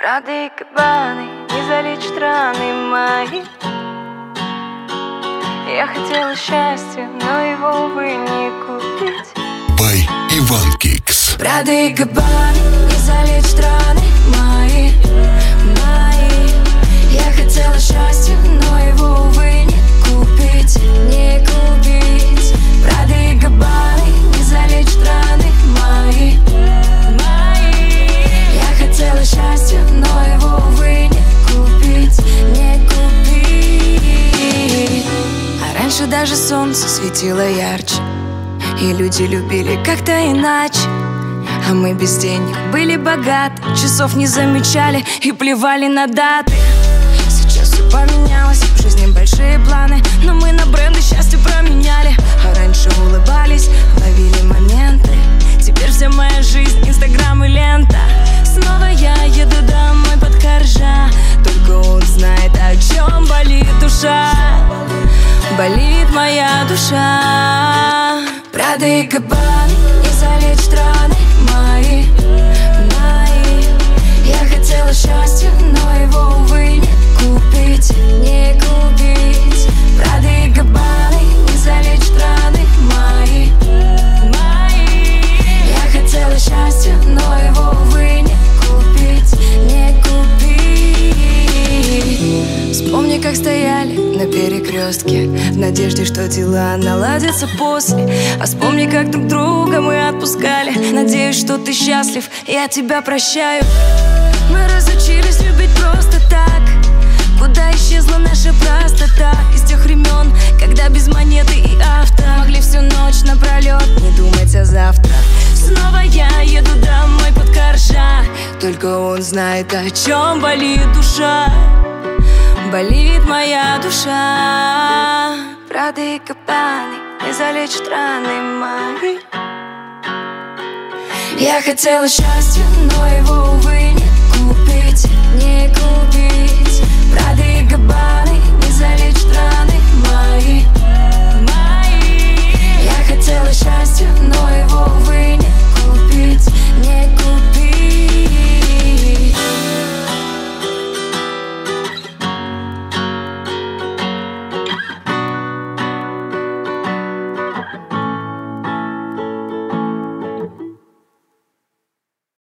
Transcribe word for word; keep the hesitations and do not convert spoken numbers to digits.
Прады и Габбаны не залечат раны мои. Я хотела счастья, но его, увы, не купить. By Иван Кикс. Прады и Габбаны не залечат раны мои, мои. Я хотела счастья, но его, увы, не купить, не купить. Прады и Габбаны не залечат раны мои, мои. Я хотела счастья, но его, увы, не купить, не купить. А раньше даже солнце светило ярче, и люди любили как-то иначе. А мы без денег были богаты, часов не замечали и плевали на даты. Сейчас все поменялось, в жизни большие планы, но мы на бренды счастье променяли. А раньше улыбались, ловили моменты. Теперь вся моя жизнь инстаграм и лента. Снова я еду домой под Коржа, только он знает, о чем болит душа. Болит моя душа. Прады и Габбаны не залечат раны мои, мои. Я хотела счастья, но его, увы, не купить, не купить. Прады и Габбаны не залечат раны мои, мои. Я хотела счастья, но его, увы, не купить, не купить. Вспомни, как стояли на перекрестке в надежде, что дела наладятся после. А вспомни, как друг друга мы отпускали. Надеюсь, что ты счастлив, я тебя прощаю. Мы разучились любить просто так. Куда исчезла наша простота? Из тех времен, когда без монеты и авто могли всю ночь напролет не думать о завтра. Снова я еду домой под Коржа, только он знает, о чем болит душа. Болит моя душа. Прады и Габбаны не залечат раны мои. Я хотела счастья, но его, увы, не купить, не купить. Прады и Габбаны